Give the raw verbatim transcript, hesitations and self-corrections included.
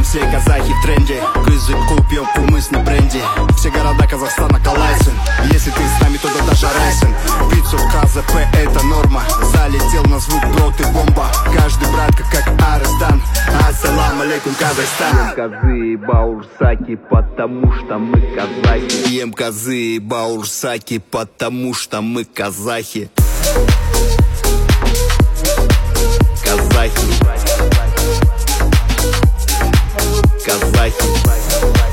все казахи в тренде. Кызы купим кумыс на бренде. Все города Казахстана колайсен. Если ты с нами, то да даже райсен. Пиццу в КЗП это норма. Залетел на звук, бро, ты бомба. Каждый братка как Арестан. Ассалам алейкум, Казахстан. Ем козы и баурсаки, потому что мы казахи. Ем козы и баурсаки, потому что мы казахи. Казахи. Казахи.